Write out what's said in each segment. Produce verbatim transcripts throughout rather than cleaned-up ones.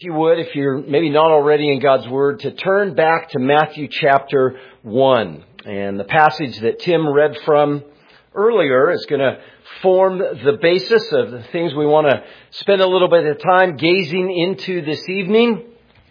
If you would, if you're maybe not already in God's Word, to turn back to Matthew chapter one. And the passage that Tim read from earlier is going to form the basis of the things we want to spend a little bit of time gazing into this evening.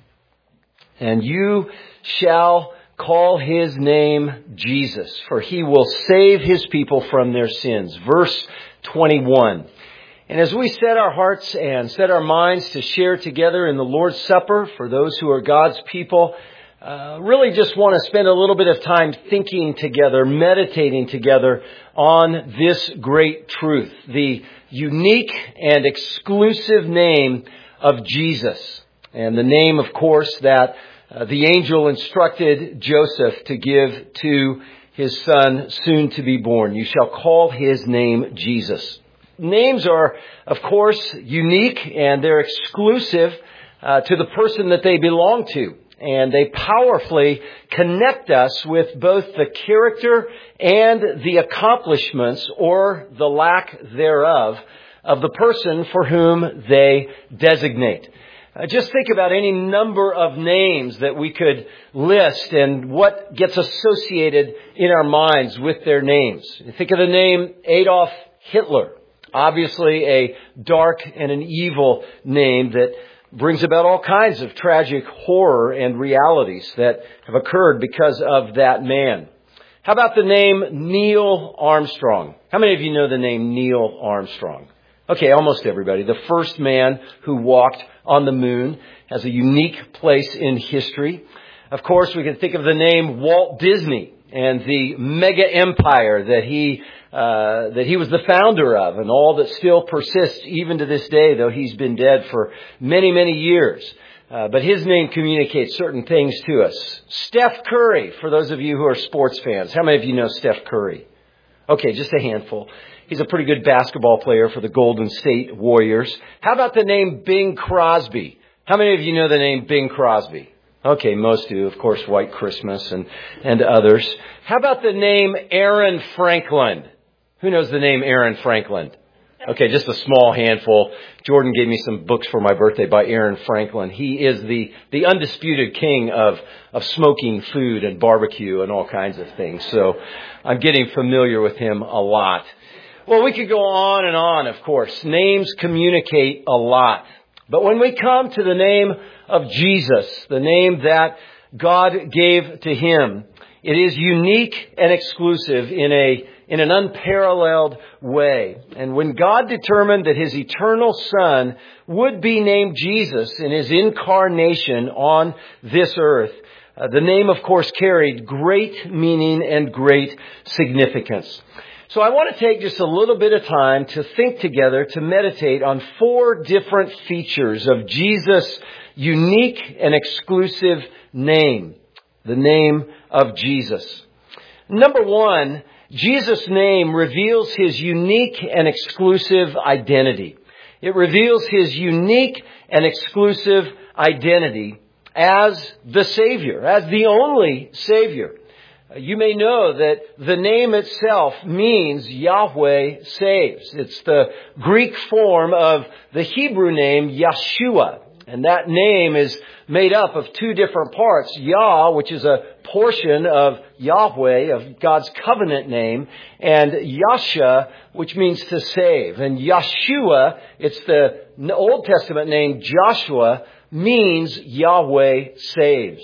And you shall call his name Jesus, for he will save his people from their sins. Verse twenty-one. And as we set our hearts and set our minds to share together in the Lord's Supper for those who are God's people, uh, really just want to spend a little bit of time thinking together, meditating together on this great truth, the unique and exclusive name of Jesus. And the name, of course, that uh, the angel instructed Joseph to give to his son soon to be born. You shall call his name Jesus. Names are, of course, unique and they're exclusive uh, to the person that they belong to. And they powerfully connect us with both the character and the accomplishments or the lack thereof of the person for whom they designate. Uh, just think about any number of names that we could list and what gets associated in our minds with their names. Think of the name Adolf Hitler. Obviously a dark and an evil name that brings about all kinds of tragic horror and realities that have occurred because of that man. How about the name Neil Armstrong? How many of you know the name Neil Armstrong? Okay, almost everybody. The first man who walked on the moon has a unique place in history. Of course, we can think of the name Walt Disney and the mega empire that he Uh, that he was the founder of and all that still persists even to this day, though he's been dead for many, many years. Uh, but his name communicates certain things to us. Steph Curry, for those of you who are sports fans. How many of you know Steph Curry? Okay, just a handful. He's a pretty good basketball player for the Golden State Warriors. How about the name Bing Crosby? How many of you know the name Bing Crosby? Okay, most do. Of course, White Christmas and, and others. How about the name Aaron Franklin? Who knows the name Aaron Franklin? Okay, just a small handful. Jordan gave me some books for my birthday by Aaron Franklin. He is the, the undisputed king of, of smoking food and barbecue and all kinds of things. So I'm getting familiar with him a lot. Well, we could go on and on, of course. Names communicate a lot. But when we come to the name of Jesus, the name that God gave to him, it is unique and exclusive in a in an unparalleled way. And when God determined that his eternal Son would be named Jesus in his incarnation on this earth, uh, the name, of course, carried great meaning and great significance. So I want to take just a little bit of time to think together, to meditate on four different features of Jesus' unique and exclusive name, the name of Jesus. Number one, Jesus' name reveals his unique and exclusive identity. It reveals his unique and exclusive identity as the Savior, as the only Savior. You may know that the name itself means Yahweh saves. It's the Greek form of the Hebrew name Yeshua. And that name is made up of two different parts. Yah, which is a portion of Yahweh, of God's covenant name, and Yasha, which means to save. And Yeshua, it's the Old Testament name Joshua, means Yahweh saves.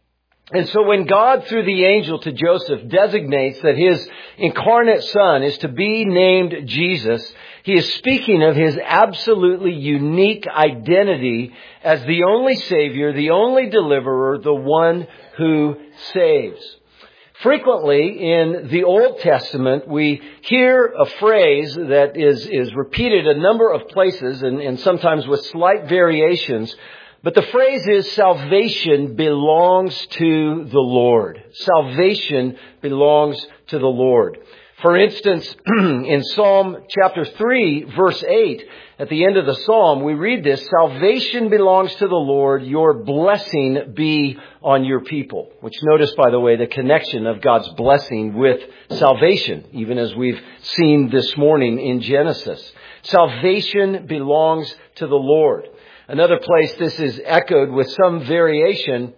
And so when God, through the angel to Joseph, designates that his incarnate son is to be named Jesus, he is speaking of his absolutely unique identity as the only Savior, the only deliverer, the one who saves. Frequently in the Old Testament, we hear a phrase that is, is repeated a number of places and, and sometimes with slight variations. But the phrase is, salvation belongs to the Lord. Salvation belongs to the Lord. For instance, in Psalm chapter three, verse eight, at the end of the Psalm, we read this, salvation belongs to the Lord, your blessing be on your people. Which notice, by the way, the connection of God's blessing with salvation, even as we've seen this morning in Genesis. Salvation belongs to the Lord. Another place this is echoed with some variation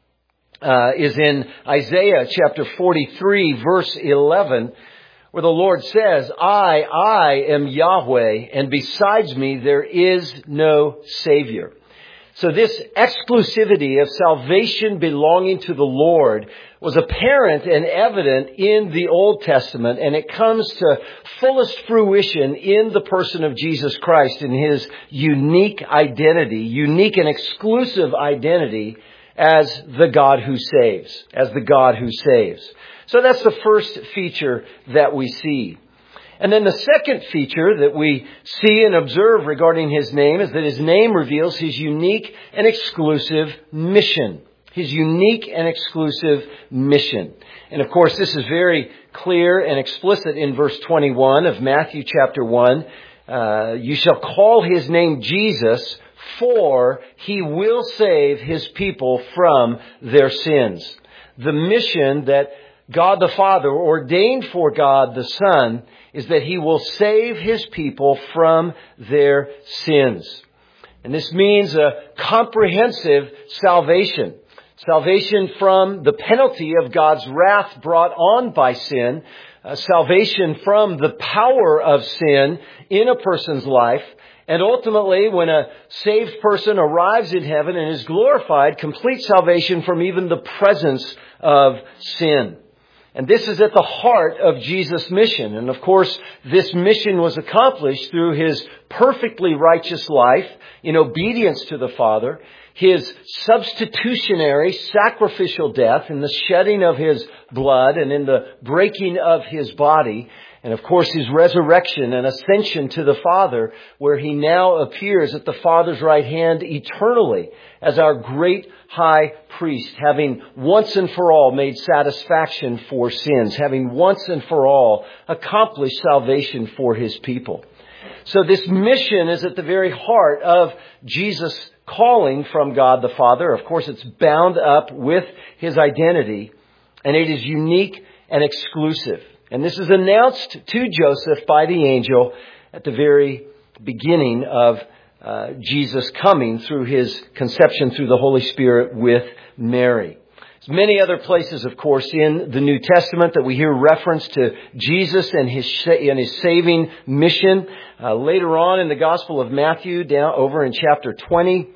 uh, is in Isaiah chapter forty-three, verse eleven, where the Lord says, I, I am Yahweh, and besides me there is no Savior. So this exclusivity of salvation belonging to the Lord was apparent and evident in the Old Testament, and it comes to fullest fruition in the person of Jesus Christ in His unique identity, unique and exclusive identity as the God who saves, as the God who saves. So that's the first feature that we see. And then the second feature that we see and observe regarding His name is that His name reveals His unique and exclusive mission. His unique and exclusive mission. And of course, this is very clear and explicit in verse twenty-one of Matthew chapter one. Uh, you shall call His name Jesus, for He will save His people from their sins. The mission that God the Father ordained for God the Son is that He will save His people from their sins. And this means a comprehensive salvation. Salvation from the penalty of God's wrath brought on by sin. Uh, salvation from the power of sin in a person's life. And ultimately, when a saved person arrives in heaven and is glorified, complete salvation from even the presence of sin. And this is at the heart of Jesus' mission. And of course, this mission was accomplished through His perfectly righteous life in obedience to the Father, His substitutionary sacrificial death in the shedding of His blood and in the breaking of His body, and of course His resurrection and ascension to the Father, where He now appears at the Father's right hand eternally as our great high priest, having once and for all made satisfaction for sins, having once and for all accomplished salvation for His people. So this mission is at the very heart of Jesus' calling from God the Father. Of course, it's bound up with His identity, and it is unique and exclusive. And this is announced to Joseph by the angel at the very beginning of uh, Jesus coming through His conception through the Holy Spirit with Mary. There's many other places, of course, in the New Testament that we hear reference to Jesus and His and His saving mission. Uh, later on in the Gospel of Matthew, down over in chapter twenty,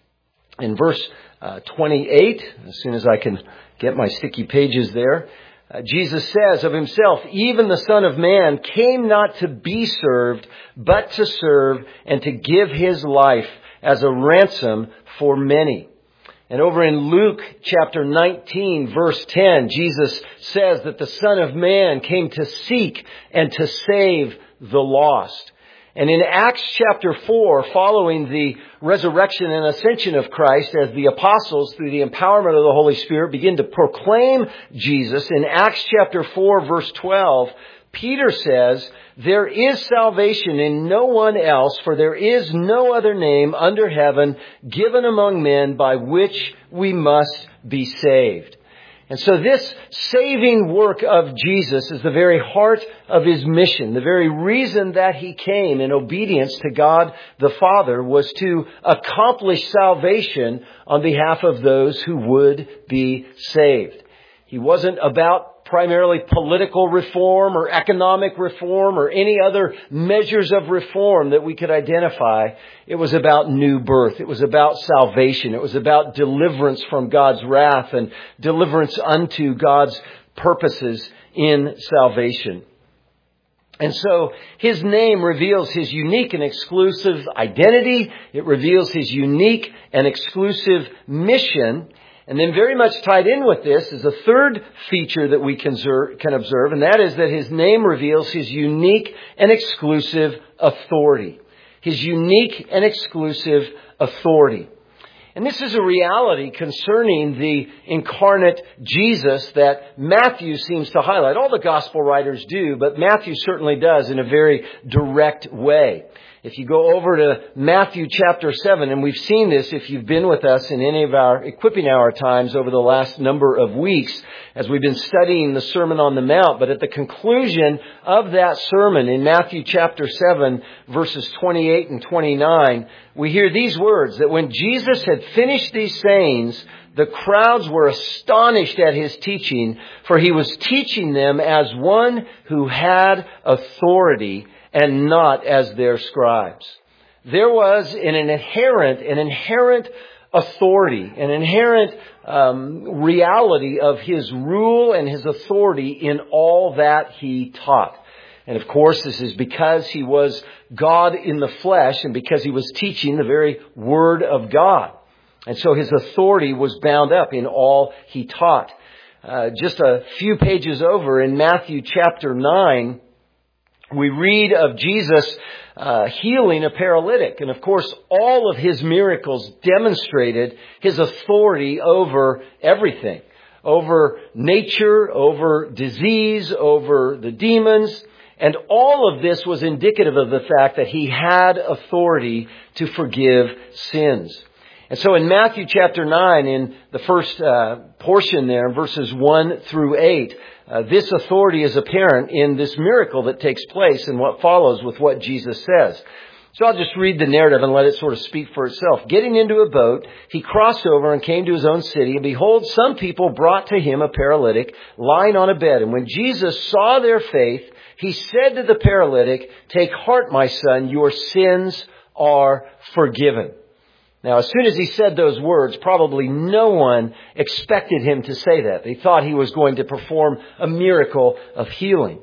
in verse uh, twenty-eight, as soon as I can get my sticky pages there, uh, Jesus says of Himself, even the Son of Man came not to be served, but to serve and to give His life as a ransom for many. And over in Luke chapter nineteen, verse ten, Jesus says that the Son of Man came to seek and to save the lost. And in Acts chapter four, following the resurrection and ascension of Christ, as the apostles, through the empowerment of the Holy Spirit, begin to proclaim Jesus, in Acts chapter four, verse twelve, Peter says, there is salvation in no one else, for there is no other name under heaven given among men by which we must be saved. And so this saving work of Jesus is the very heart of His mission. The very reason that He came in obedience to God the Father was to accomplish salvation on behalf of those who would be saved. He wasn't about primarily political reform or economic reform or any other measures of reform that we could identify. It was about new birth. It was about salvation. It was about deliverance from God's wrath and deliverance unto God's purposes in salvation. And so His name reveals His unique and exclusive identity. It reveals His unique and exclusive mission. And then very much tied in with this is a third feature that we can observe, and that is that His name reveals His unique and exclusive authority. His unique and exclusive authority. And this is a reality concerning the incarnate Jesus that Matthew seems to highlight. All the gospel writers do, but Matthew certainly does in a very direct way. If you go over to Matthew chapter seven, and we've seen this if you've been with us in any of our equipping hour times over the last number of weeks as we've been studying the Sermon on the Mount. But at the conclusion of that sermon in Matthew chapter seven, verses twenty-eight and twenty-nine, we hear these words, that when Jesus had finished these sayings, the crowds were astonished at his teaching, for he was teaching them as one who had authority and not as their scribes. There was an inherent, an inherent authority, an inherent um, reality of his rule and his authority in all that he taught. And of course, this is because he was God in the flesh and because he was teaching the very Word of God. And so his authority was bound up in all he taught. Uh, just a few pages over in Matthew chapter nine, we read of Jesus uh, healing a paralytic. And of course, all of his miracles demonstrated his authority over everything. Over nature, over disease, over the demons. And all of this was indicative of the fact that he had authority to forgive sins. And so in Matthew chapter nine, in the first uh, portion there, verses one through eight, uh, this authority is apparent in this miracle that takes place and what follows with what Jesus says. So I'll just read the narrative and let it sort of speak for itself. Getting into a boat, he crossed over and came to his own city. And behold, some people brought to him a paralytic lying on a bed. And when Jesus saw their faith, he said to the paralytic, "Take heart, my son, your sins are forgiven." Now, as soon as he said those words, probably no one expected him to say that. They thought he was going to perform a miracle of healing.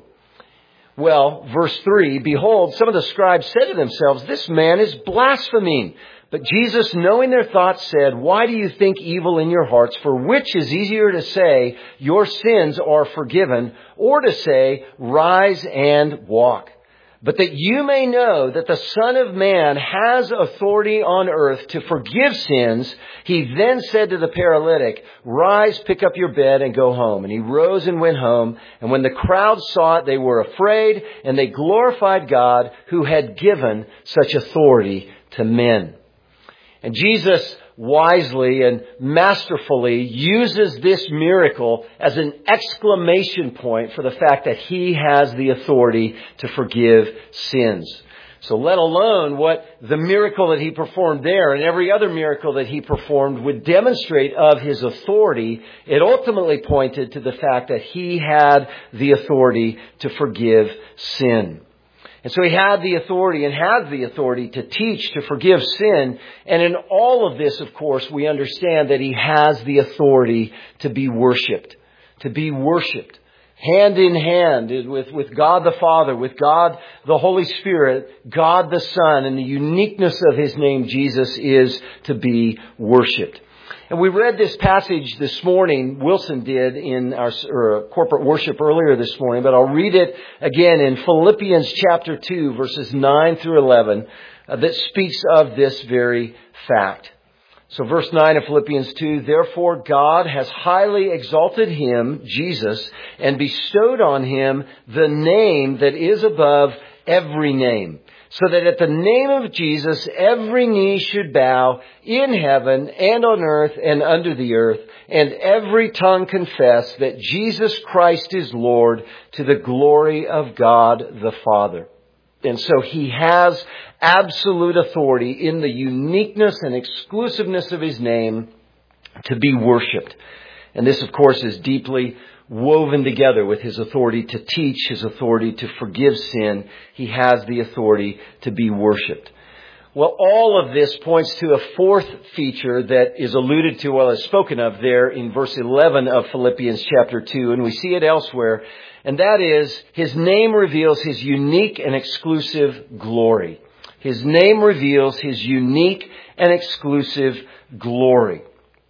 Well, verse three, behold, some of the scribes said to themselves, "This man is blaspheming." But Jesus, knowing their thoughts, said, "Why do you think evil in your hearts? For which is easier to say, 'Your sins are forgiven,' or to say, 'Rise and walk'? But that you may know that the Son of Man has authority on earth to forgive sins," he then said to the paralytic, "Rise, pick up your bed and go home." And he rose and went home. And when the crowd saw it, they were afraid, and they glorified God who had given such authority to men. And Jesus wisely and masterfully uses this miracle as an exclamation point for the fact that he has the authority to forgive sins. So let alone what the miracle that he performed there and every other miracle that he performed would demonstrate of his authority, it ultimately pointed to the fact that he had the authority to forgive sin. And so he had the authority and has the authority to teach, to forgive sin. And in all of this, of course, we understand that he has the authority to be worshipped. To be worshipped. Hand in hand with, with God the Father, with God the Holy Spirit, God the Son, and the uniqueness of his name, Jesus, is to be worshipped. And we read this passage this morning, Wilson did in our or corporate worship earlier this morning, but I'll read it again in Philippians chapter two, verses nine through eleven, uh, that speaks of this very fact. So verse nine of Philippians two, "Therefore God has highly exalted him," Jesus, "and bestowed on him the name that is above every name, so that at the name of Jesus every knee should bow in heaven and on earth and under the earth, and every tongue confess that Jesus Christ is Lord, to the glory of God the Father." And so he has absolute authority in the uniqueness and exclusiveness of his name to be worshipped. And this, of course, is deeply woven together with his authority to teach, his authority to forgive sin. He has the authority to be worshipped. Well, all of this points to a fourth feature that is alluded to, well, is spoken of there in verse eleven of Philippians chapter two, and we see it elsewhere, and that is his name reveals his unique and exclusive glory. His name reveals his unique and exclusive glory.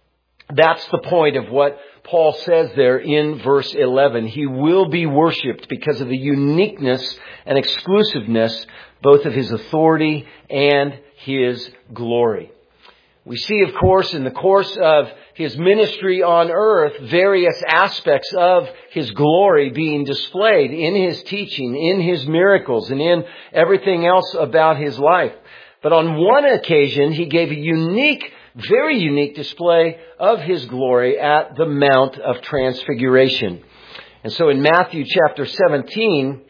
That's the point of what Paul says there in verse eleven. He will be worshipped because of the uniqueness and exclusiveness both of his authority and his glory. We see, of course, in the course of his ministry on earth, various aspects of his glory being displayed in his teaching, in his miracles, and in everything else about his life. But on one occasion, he gave a unique, very unique display of his glory at the Mount of Transfiguration. And so in Matthew chapter seventeen,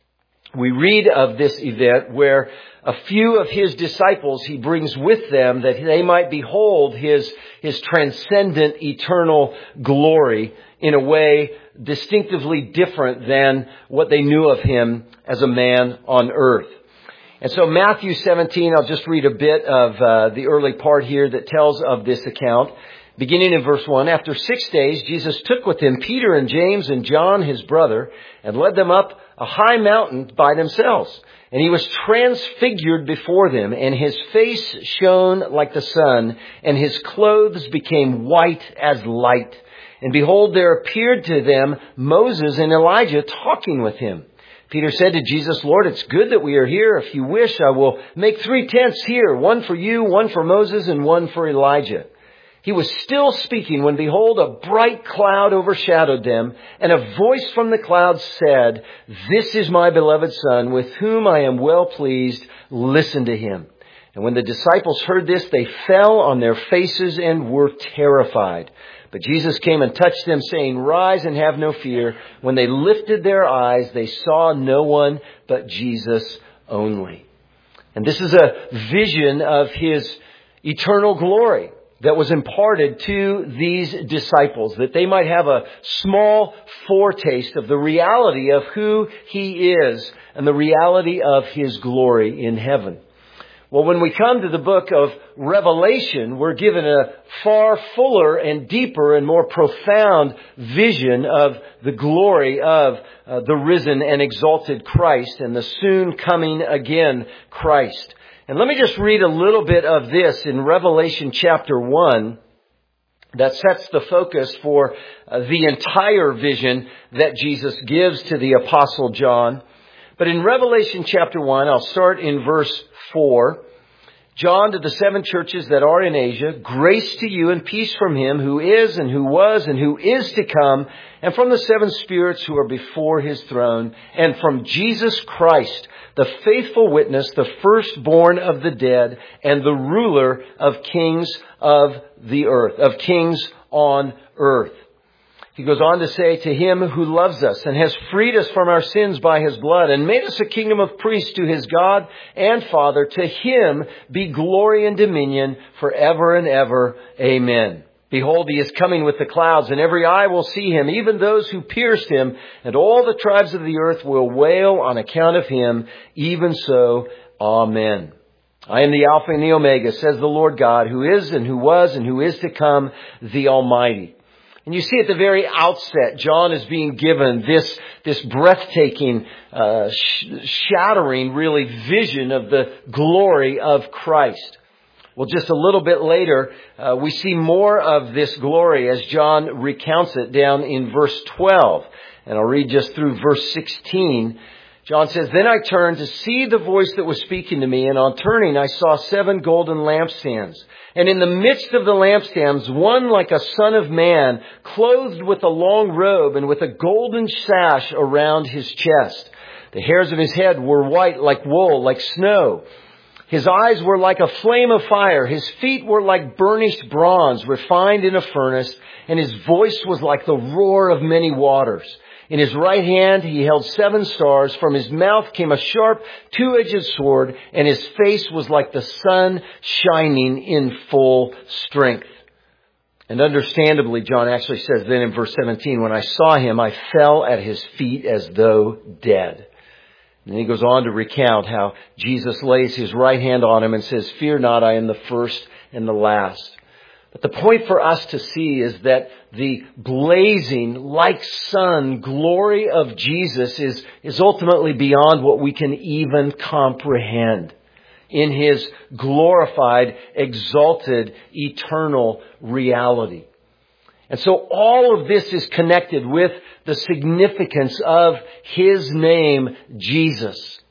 we read of this event where a few of his disciples he brings with them that they might behold his, his transcendent eternal glory in a way distinctively different than what they knew of him as a man on earth. And so Matthew seventeen, I'll just read a bit of uh, the early part here that tells of this account. Beginning in verse one, after six days, Jesus took with him Peter and James and John, his brother, and led them up a high mountain by themselves. And he was transfigured before them, and his face shone like the sun, and his clothes became white as light. And behold, there appeared to them Moses and Elijah talking with him. Peter said to Jesus, Lord, it's good that we are here. If you wish, I will make three tents here, one for you, one for Moses, and one for Elijah. He was still speaking when, behold, a bright cloud overshadowed them, and a voice from the cloud said, This is my beloved Son, with whom I am well pleased. Listen to him. And when the disciples heard this, they fell on their faces and were terrified. But Jesus came and touched them, saying, Rise and have no fear. When they lifted their eyes, they saw no one but Jesus only. And this is a vision of his eternal glory that was imparted to these disciples, that they might have a small foretaste of the reality of who he is and the reality of his glory in heaven. Well, when we come to the book of Revelation, we're given a far fuller and deeper and more profound vision of the glory of uh, the risen and exalted Christ and the soon coming again Christ. And let me just read a little bit of this in Revelation chapter one that sets the focus for uh, the entire vision that Jesus gives to the Apostle John. But in Revelation chapter one, I'll start in verse four. John, to the seven churches that are in Asia, grace to you and peace from him who is and who was and who is to come, and from the seven spirits who are before his throne, and from Jesus Christ, the faithful witness, the firstborn of the dead, and the ruler of kings of the earth, of kings on earth. He goes on to say, to him who loves us and has freed us from our sins by his blood and made us a kingdom of priests to his God and Father, to him be glory and dominion forever and ever. Amen. Behold, he is coming with the clouds, and every eye will see him, even those who pierced him, and all the tribes of the earth will wail on account of him. Even so, amen. I am the Alpha and the Omega, says the Lord God, who is and who was and who is to come, the Almighty. And you see at the very outset, John is being given this, this breathtaking, uh, sh- shattering, really, vision of the glory of Christ. Well, just a little bit later, uh, we see more of this glory as John recounts it down in verse twelve. And I'll read just through verse sixteen. John says, Then I turned to see the voice that was speaking to me, and on turning I saw seven golden lampstands. And in the midst of the lampstands, one like a son of man, clothed with a long robe and with a golden sash around his chest. The hairs of his head were white like wool, like snow. His eyes were like a flame of fire. His feet were like burnished bronze, refined in a furnace. And his voice was like the roar of many waters. In his right hand he held seven stars. From his mouth came a sharp, two-edged sword, and his face was like the sun shining in full strength. And understandably, John actually says then in verse seventeen, when I saw him, I fell at his feet as though dead. And he goes on to recount how Jesus lays his right hand on him and says, Fear not, I am the first and the last. But the point for us to see is that the blazing, like sun, glory of Jesus is, is ultimately beyond what we can even comprehend in his glorified, exalted, eternal reality. And so all of this is connected with the significance of his name, Jesus.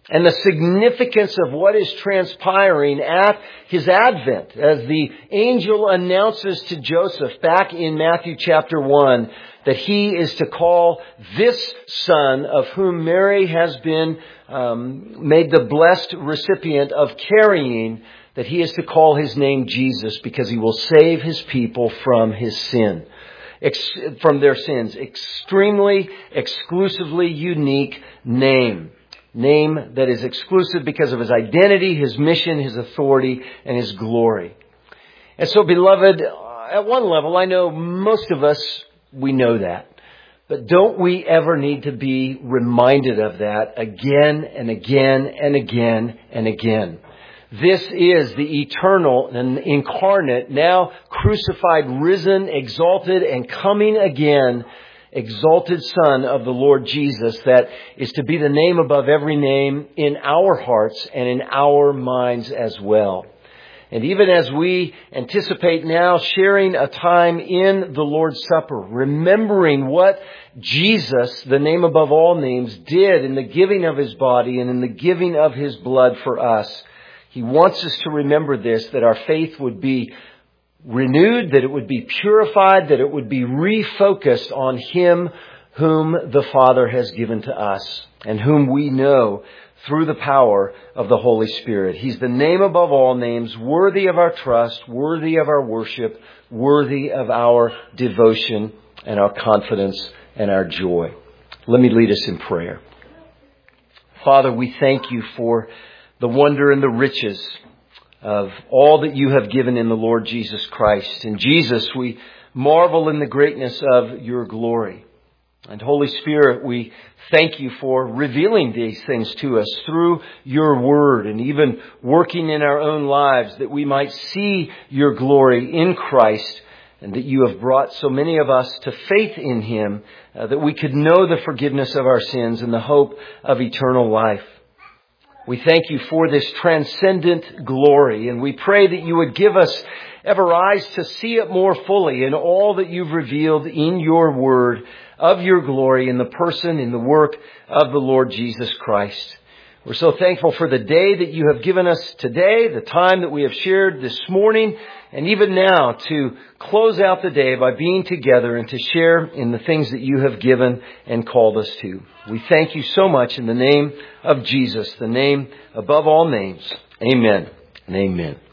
and the significance of what is transpiring at his advent, as the angel announces to Joseph back in Matthew chapter one that he is to call this son of whom Mary has been um, made the blessed recipient of carrying, that he is to call his name Jesus, because he will save his people from his sin, ex- from their sins. Extremely, exclusively unique name. Name that is exclusive because of his identity, his mission, his authority, and his glory. And so, beloved, at one level, I know most of us, we know that. But don't we ever need to be reminded of that again and again and again and again? This is the eternal and incarnate, now crucified, risen, exalted, and coming again, exalted Son of the Lord Jesus, that is to be the name above every name in our hearts and in our minds as well. And even as we anticipate now sharing a time in the Lord's Supper, remembering what Jesus, the name above all names, did in the giving of his body and in the giving of his blood for us, he wants us to remember this, that our faith would be renewed, that it would be purified, that it would be refocused on him whom the Father has given to us and whom we know through the power of the Holy Spirit. He's the name above all names, worthy of our trust, worthy of our worship, worthy of our devotion and our confidence and our joy. Let me lead us in prayer. Father, we thank you for the wonder and the riches of all that you have given in the Lord Jesus Christ. In Jesus, we marvel in the greatness of your glory. And Holy Spirit, we thank you for revealing these things to us through your word, and even working in our own lives that we might see your glory in Christ, and that you have brought so many of us to faith in him, uh, that we could know the forgiveness of our sins and the hope of eternal life. We thank you for this transcendent glory, and we pray that you would give us ever eyes to see it more fully in all that you've revealed in your word of your glory in the person, in the work of the Lord Jesus Christ. We're so thankful for the day that you have given us today, the time that we have shared this morning, and even now to close out the day by being together and to share in the things that you have given and called us to. We thank you so much in the name of Jesus, the name above all names. Amen and amen.